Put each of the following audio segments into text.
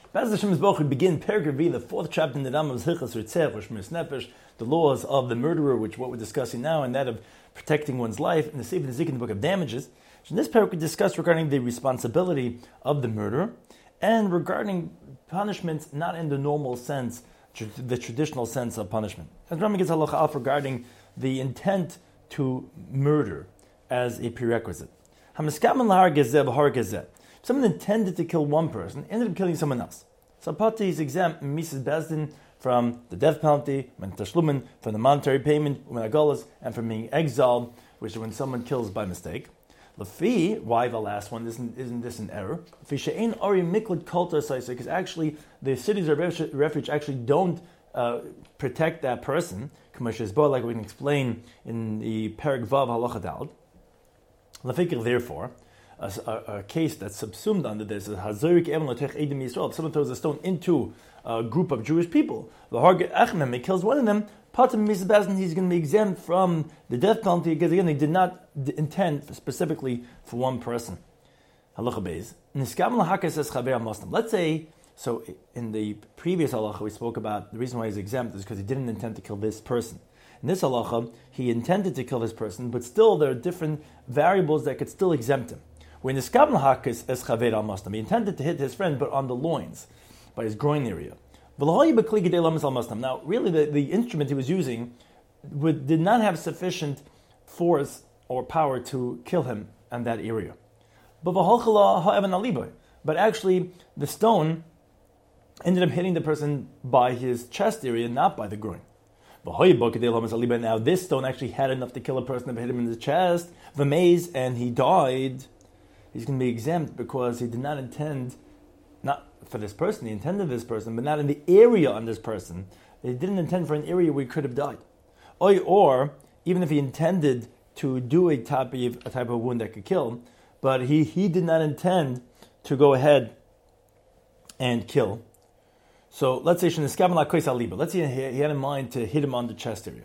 B'ez Hashem Yisborach, we begin Perek Revi, the fourth chapter in the Rambam of Hilchos Ritzeh or Shmiras Nefesh, the laws of the murderer, which what we're discussing now, and that of protecting one's life, in the Sefer Nezik in the book of damages. So in this Perek we discuss regarding the responsibility of the murderer, and regarding punishments not in the normal sense, the traditional sense of punishment. As Rambam gives halacha alf regarding the intent to murder as a prerequisite. Hamiskamen lahar gezeh b'har gezeh. Someone intended to kill one person, ended up killing someone else. So Pati is exempt in Mises Bezdin from the death penalty, from the monetary payment, and from being exiled, which is when someone kills by mistake. Lafi, why the last one isn't this an error? Because actually the cities of refuge actually don't protect that person, like we can explain in the Perek Vav Halacha Daled. Lafikir, therefore, a case that's subsumed under this is Hazorik Evan Lotech Edim Yisrael. If someone throws a stone into a group of Jewish people, the Harge Achmem, he kills one of them, Patim Misbazin, he's going to be exempt from the death penalty because again, he did not intend specifically for one person. Halacha Beis. Niskam Lahaka says Chaver Muslim. Let's say, so in the previous halacha we spoke about the reason why he's exempt is because he didn't intend to kill this person. In this halacha, he intended to kill this person, but still there are different variables that could still exempt him. When the skabel hakis es chaver al mastam, he intended to hit his friend, but on the loins, by his groin area. Now, really, the instrument he was using did not have sufficient force or power to kill him in that area. But actually, the stone ended up hitting the person by his chest area, not by the groin. Now, this stone actually had enough to kill a person that hit him in the chest, the maze, and he died. He's going to be exempt because he did not intend, not for this person, he intended this person, but not in the area on this person. He didn't intend for an area where he could have died. Or even if he intended to do a type of wound that could kill, but he did not intend to go ahead and kill. So let's say let's say he had in mind to hit him on the chest area.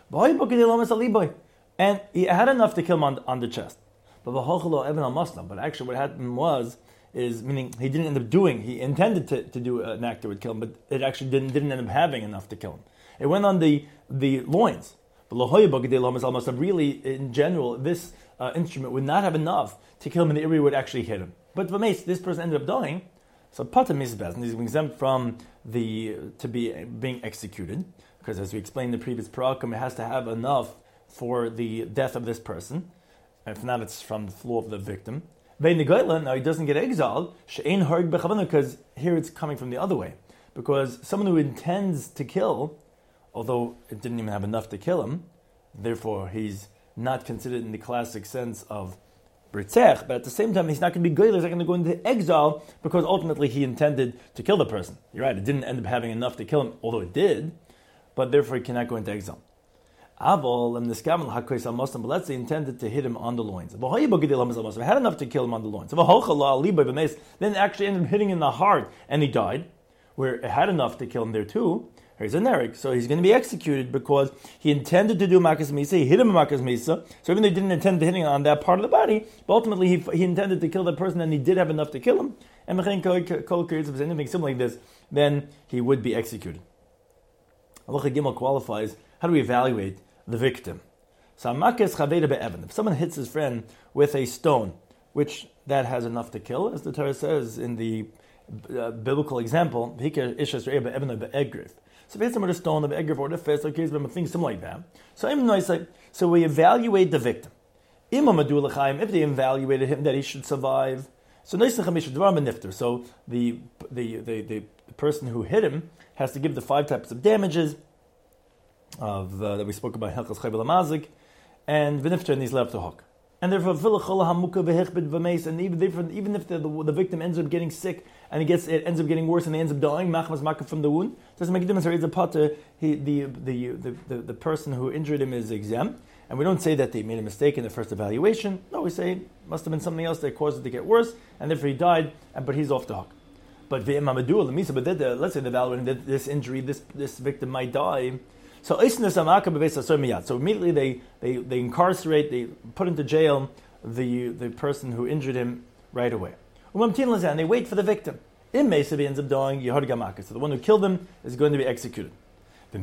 And he had enough to kill him on the chest. But actually what happened meaning he didn't end up doing, he intended to do an act that would kill him, but it actually didn't end up having enough to kill him. It went on the loins. But really, in general, this instrument would not have enough to kill him in the area it would actually hit him. But this person ended up dying, so Patam Misbaz, and he's exempt from being executed, because as we explained in the previous parakim, it has to have enough for the death of this person. If not, it's from the flaw of the victim. Now he doesn't get exiled, because here it's coming from the other way. Because someone who intends to kill, although it didn't even have enough to kill him, therefore he's not considered in the classic sense of Ritzech, but at the same time he's not going to be goyler, he's not going to go into exile, because ultimately he intended to kill the person. You're right, it didn't end up having enough to kill him, although it did, but therefore he cannot go into exile. But let's say he intended to hit him on the loins. If he had enough to kill him on the loins, then actually ended up hitting him in the heart and he died, where it had enough to kill him there too. He's an Eric, so he's going to be executed because he intended to do Makas Misa, he hit him in Makas Misa, so even though he didn't intend to hit him on that part of the body, but ultimately he intended to kill that person and he did have enough to kill him, and if anything similar like this, then he would be executed. Allah Gimel qualifies, how do we evaluate the victim? So if someone hits his friend with a stone, which that has enough to kill, as the Torah says in the biblical example, so if he hits him with a stone, the egrif or the fist, or things similar like that. So we evaluate the victim. If they evaluated him that he should survive, so the person who hit him has to give the 5 types of damages that we spoke about, Hilchos Chayvel Amazik, and V'nifter, and he's left to hook. And therefore, and even if the victim ends up getting sick and it ends up getting worse and he ends up dying, machmas makah from the wound, doesn't make a difference. He's a potter. The person who injured him is exempt, and we don't say that they made a mistake in the first evaluation. No, we say it must have been something else that caused it to get worse, and therefore he died, but he's off the hook. But let's say the evaluating that this injury, this victim might die. So immediately they incarcerate, they put into jail the person who injured him right away. And they wait for the victim. In Mesa, he ends up dying Yehud Gamaka. So the one who killed him is going to be executed. But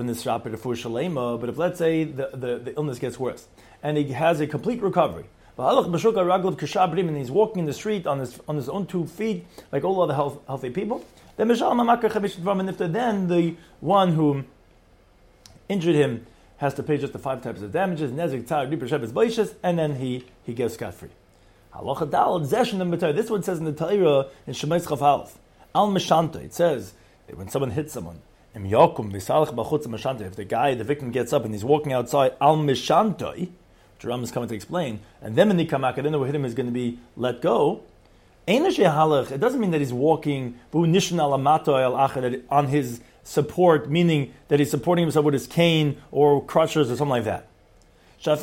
if let's say the illness gets worse and he has a complete recovery, and he's walking in the street on his own 2 feet like all other healthy people, then the one who injured him has to pay just the 5 types of damages, and then he gets scot-free. This one says in the Torah in Shemais Chaf Aleph, Al Meshanta, it says that when someone hits someone, if the victim gets up and he's walking outside, Al Meshanta, which Ram is coming to explain, and then the Nikamaka, then the hit him is going to be let go. It doesn't mean that he's walking on his support, meaning that he's supporting himself with his cane or crutches or something like that. It's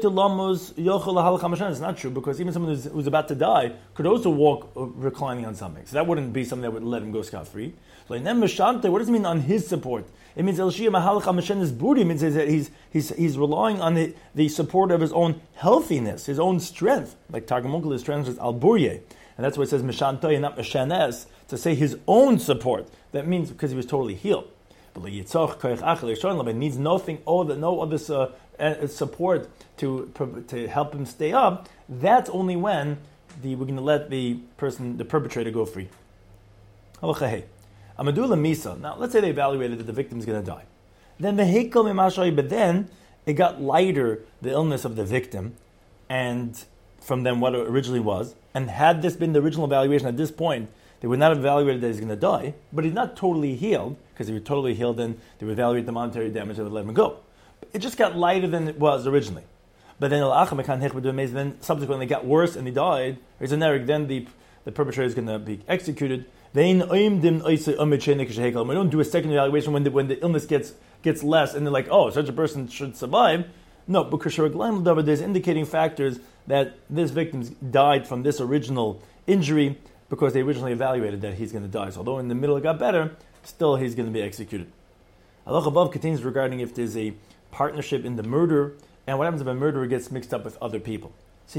not true, because even someone who's about to die could also walk reclining on something. So that wouldn't be something that would let him go scot-free. So what does it mean on his support? It means it means that he's relying on the support of his own healthiness, his own strength. Like Targum Onkelos translates al burye. And that's why it says Mishantoy and not Mishanes, to say his own support. That means because he was totally healed. But it needs no other support to help him stay up. That's only when we're going to let the perpetrator, go free. Amadula Misa. Now, let's say they evaluated that the victim is going to die. Then but then it got lighter, the illness of the victim, and from then what it originally was. And had this been the original evaluation at this point, they would not have evaluated that he's going to die, but he's not totally healed, because if he was totally healed, then they would evaluate the monetary damage and would let him go. It just got lighter than it was originally. But then subsequently it got worse and he died, then the perpetrator is going to be executed. We don't do a second evaluation when the illness gets less and they're like, oh, such a person should survive. No, because there's indicating factors that this victim died from this original injury because they originally evaluated that he's going to die. So although in the middle it got better, still he's going to be executed. Allah above continues regarding if there's a partnership in the murder, and what happens if a murderer gets mixed up with other people. So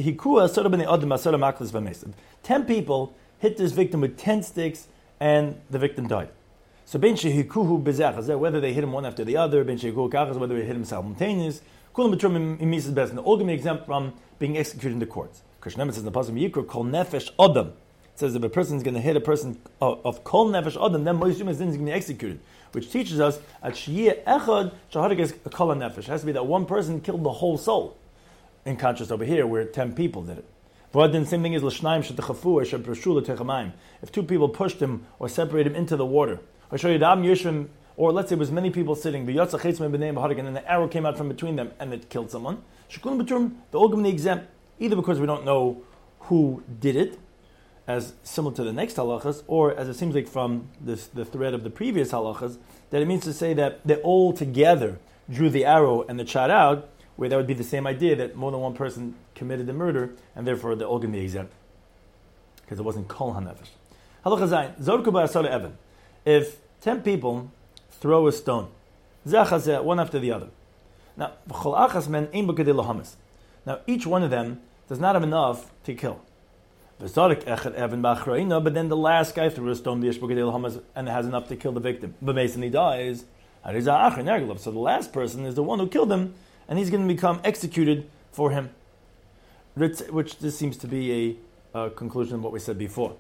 10 people hit this victim with 10 sticks, and the victim died. So whether they hit him one after the other, whether they hit him simultaneous, all going to be exempt from being executed in the courts. Krishna says in the Pasuk Yikra, Kol Nefesh Adam. It says if a person is going to hit a person of Kol Nefesh Adam, then Moshe is going to be executed. Which teaches us at Shiyeh Echad Shaharagas Kol Nefesh. It has to be that one person killed the whole soul. In contrast over here, where 10 people did it. But then the same thing is L'shnaim Shetachafu or Sheprashu L'Techamayim. If 2 people pushed him or separated him into the water, or let's say it was many people sitting, and then the arrow came out from between them and it killed someone. Shekulim B'Trum, the all going exempt, either because we don't know who did it, as similar to the next halachas, or as it seems like from the thread of the previous halachas, that it means to say that they all together drew the arrow and the shot out, where that would be the same idea that more than one person committed the murder, and therefore they're all going to be exempt, because it wasn't kol hanefesh. Halacha zayin, zorku ba'asar evan. If 10 people throw a stone, one after the other. Now, each one of them does not have enough to kill. But then the last guy threw a stone and has enough to kill the victim. But Mason, he dies. So the last person is the one who killed him, and he's going to become executed for him. Which this seems to be a conclusion of what we said before.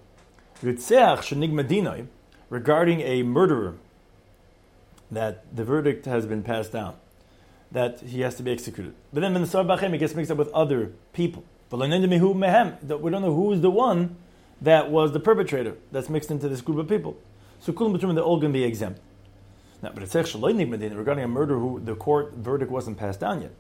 Regarding a murderer, that the verdict has been passed down, that he has to be executed. But then when the Sar Bachem, he gets mixed up with other people. But we don't know who is the one that was the perpetrator that's mixed into this group of people. So Kulam B'Trum, they're all going to be exempt. Now, but it says regarding a murder who the court verdict wasn't passed down yet.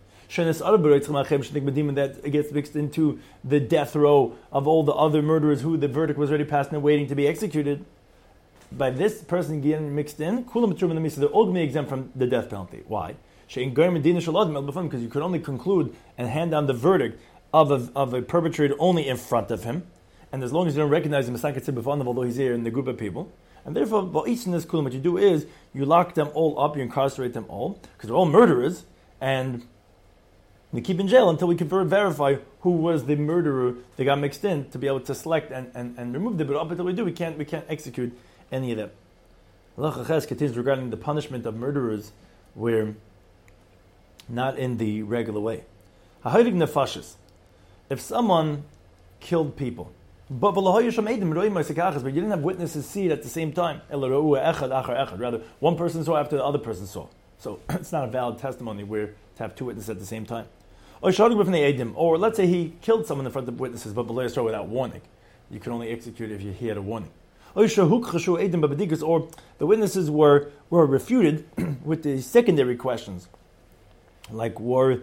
That gets mixed into the death row of all the other murderers who the verdict was already passed and waiting to be executed. By this person getting mixed in, Kulam B'Trum and the Misa, they're all going to be exempt from the death penalty. Why? Because you could only conclude and hand down the verdict of a perpetrator only in front of him, and as long as you don't recognize him, it's not considered b'fanav, although he's here in the group of people. And therefore, ba'is in this kulam, what you do is you lock them all up, you incarcerate them all, because they're all murderers, and they keep in jail until we can verify who was the murderer that got mixed in, to be able to select and remove them. But up until we do, we can't execute any of them. Halacha Ches continues regarding the punishment of murderers, where not in the regular way. Ha'horig nefashis. If someone killed people, but you didn't have witnesses see it at the same time. Rather, one person saw after the other person saw. So it's not a valid testimony where to have two witnesses at the same time. Or let's say he killed someone in front of witnesses, but without warning. You can only execute if he had a warning. Or the witnesses were refuted with the secondary questions, like what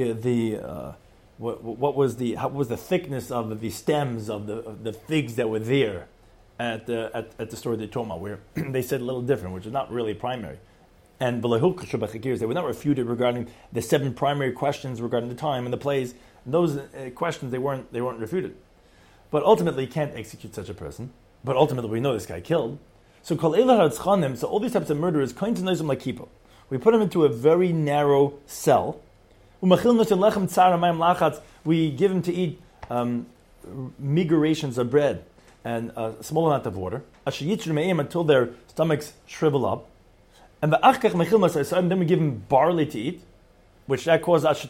was the thickness of the stems of the figs that were there at the story they told about, where they said a little different, which is not really primary. And they were not refuted regarding the 7 primary questions regarding the time and the place. And those questions they weren't refuted. But ultimately, you can't execute such a person. But ultimately, we know this guy killed. So all these types of murderers, we put him into a very narrow cell. We give him to eat meager rations of bread and a small amount of water until their stomachs shrivel up. And then we give him barley to eat, which that causes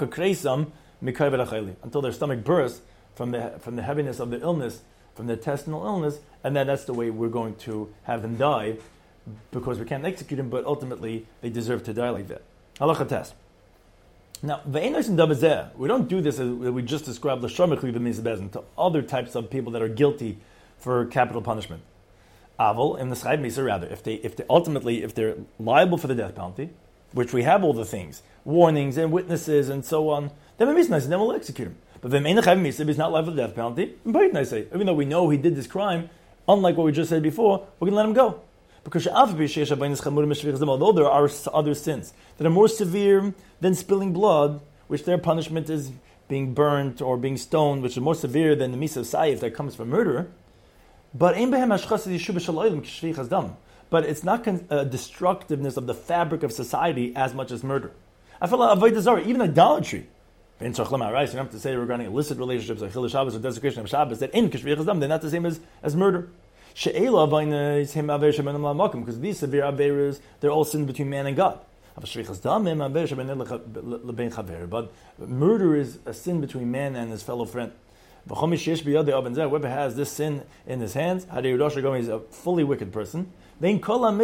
until their stomach bursts from the heaviness of the illness, from the intestinal illness, and then that's the way we're going to have them die, because we can't execute them, but ultimately they deserve to die like that. Halacha test. Now, we don't do this as we just described to other types of people that are guilty for capital punishment. Aval in the Schayv Misa, rather, if they're liable for the death penalty, which we have all the things, warnings and witnesses and so on, then we'll execute him. But if he's not liable for the death penalty, even though we know he did this crime, unlike what we just said before, we're going to let him go. Because although there are other sins that are more severe than spilling blood, which their punishment is being burnt or being stoned, which is more severe than the Misa of Saif that comes from murder, but it's not destructiveness of the fabric of society as much as murder. I feel like even idolatry. You don't have to say regarding illicit relationships like Chil Shabbos or desecration of Shabbos that in Kishvich Chazdam they're not the same as murder. Because these severe averas, they're all sin between man and God. But murder is a sin between man and his fellow friend. Whoever has this sin in his hands, he's a fully wicked person. And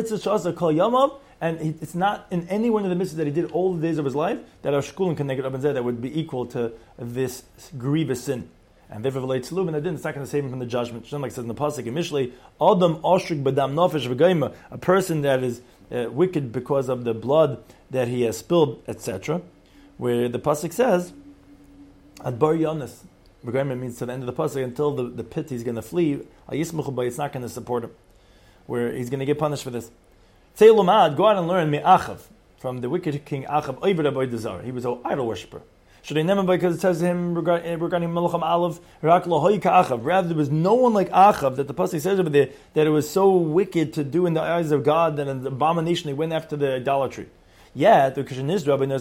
it's not in any one of the mitzvahs that he did all the days of his life that are shkulim connected that would be equal to this grievous sin. And therefore, it's not going to save him from the judgment. Like it says in the pasuk in Mishlei, Adam oshrik badam nafesh v'gayma, a person that is wicked because of the blood that he has spilled, etc. Where the pasuk says, Adbar Yonis. V'gayma means to the end of the pasuk, until the pit he's going to flee, it's not going to support him. Where he's going to get punished for this. Say Lomad, go out and learn Me'achav, from the wicked king Achav, Oived Avodah Zarah. He was an idol worshipper. Should I name him because it says to him regarding Melacham Aleph, Rak Lohoi Ka'achav. Rather, there was no one like Achav, that the pasuk says over there, that it was so wicked to do in the eyes of God, that an abomination, he went after the idolatry. Yet, but when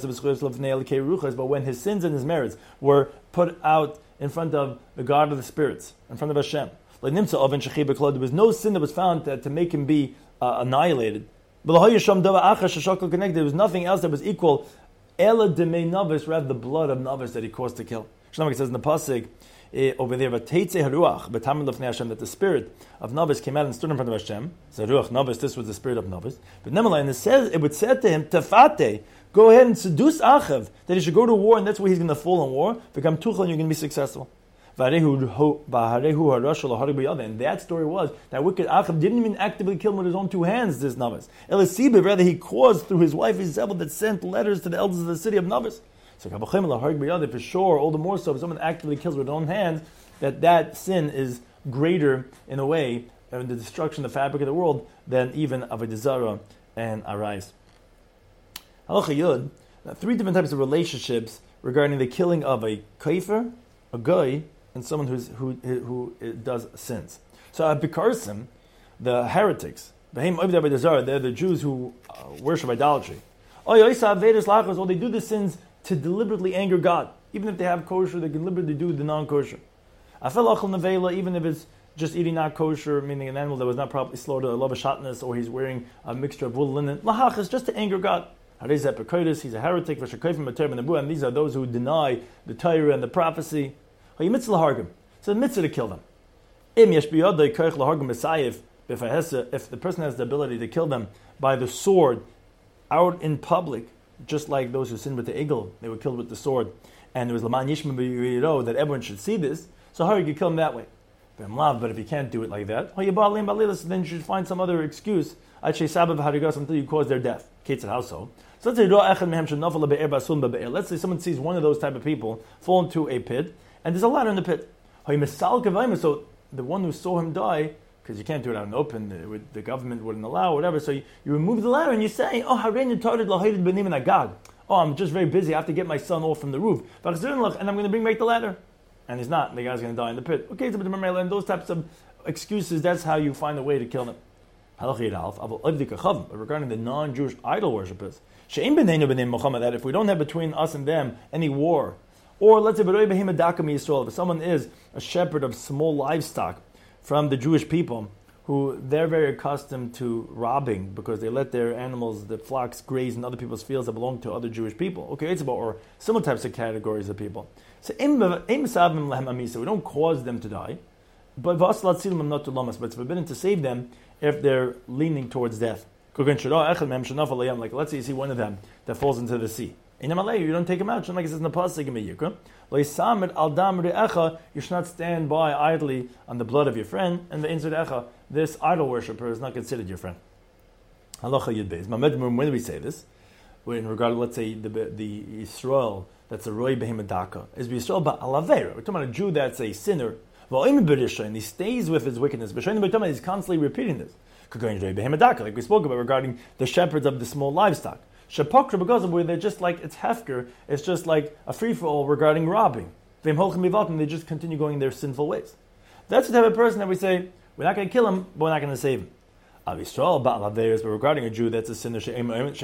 his sins and his merits were put out in front of the God of the spirits, in front of Hashem, there was no sin that was found to make him be annihilated. There was nothing else that was equal. Ela demei navis, rather the blood of navis that he caused to kill. Shlomo says in the pasuk over there, that the spirit of navis came out and stood in front of Hashem. So ruach navis, this was the spirit of navis. But nevertheless, and it says, it would say to him, tafate, go ahead and seduce Achav, that he should go to war, and that's where he's going to fall in war. Become tuchel, and you're going to be successful. And that story was that wicked Achav didn't even actively kill him with his own 2 hands, this Navis. Elisibe, rather he caused through his wife Isabel that sent letters to the elders of the city of Navis. So for sure, all the more so, if someone actively kills with his own hands, that sin is greater in a way, in the destruction of the fabric of the world, than even Avodah Zarah and Arais. Halacha Yud, 3 different types of relationships regarding the killing of a kafir, a goy, and someone who does sins. So Abikarsim, the heretics, they're the Jews who worship idolatry. Or they do the sins to deliberately anger God. Even if they have kosher, they can deliberately do the non-kosher. Afel achal nevela, even if it's just eating not kosher, meaning an animal that was not properly slaughtered, a love shatnez, or he's wearing a mixture of wool and linen. Lahach is just to anger God. He's a heretic, and these are those who deny the Torah and the prophecy. So the mitzvah to kill them. If the person has the ability to kill them by the sword out in public, just like those who sinned with the eagle, they were killed with the sword, and there was Laman Yishma B'Yiro that everyone should see this, so you could kill them that way. But if you can't do it like that, then you should find some other excuse until you cause their death. How so? So let's say someone sees one of those type of people fall into a pit, and there's a ladder in the pit. So the one who saw him die, because you can't do it out in the open, the government wouldn't allow, whatever, so you remove the ladder and you say, oh, I'm just very busy, I have to get my son off from the roof, and I'm going to bring back the ladder. And he's not, the guy's going to die in the pit. Okay, and those types of excuses, that's how you find a way to kill them. But regarding the non-Jewish idol worshippers, that if we don't have between us and them any war, or let's say if someone is a shepherd of small livestock from the Jewish people, who they're very accustomed to robbing because they let their animals, the flocks, graze in other people's fields that belong to other Jewish people. Okay, it's about, or similar types of categories of people. So we don't cause them to die, but it's forbidden to save them if they're leaning towards death. Like let's say you see one of them that falls into the sea. You don't take him out. Like it says in the pasuk in Yikra, you should not stand by idly on the blood of your friend. And the insert echa, this idol worshipper is not considered your friend. Halacha Yud Beis. When do we say this? In regard to, let's say, the Yisrael that's a roy behemadaka is Yisrael ba'alavera. We're talking about a Jew that's a sinner, and he stays with his wickedness. He's constantly repeating this. Like we spoke about regarding the shepherds of the small livestock. Shepokra because where they're just like, it's hefker, it's just like a free-for-all regarding robbing. They just continue going their sinful ways. That's the type of person that we say, we're not going to kill him, but we're not going to save him. But regarding a Jew that's a sinner, it's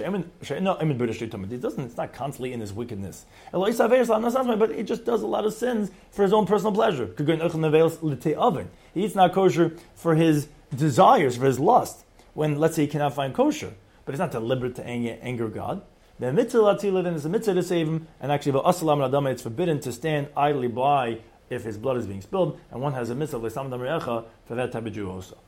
not constantly in his wickedness. But he just does a lot of sins for his own personal pleasure. He eats not kosher for his desires, for his lust, when, let's say, he cannot find kosher. But it's not deliberate to anger God. Then mitzvah then it's a mitzvah to save him, and actually, it's forbidden to stand idly by if his blood is being spilled, and one has a mitzvah for that type of Jew also.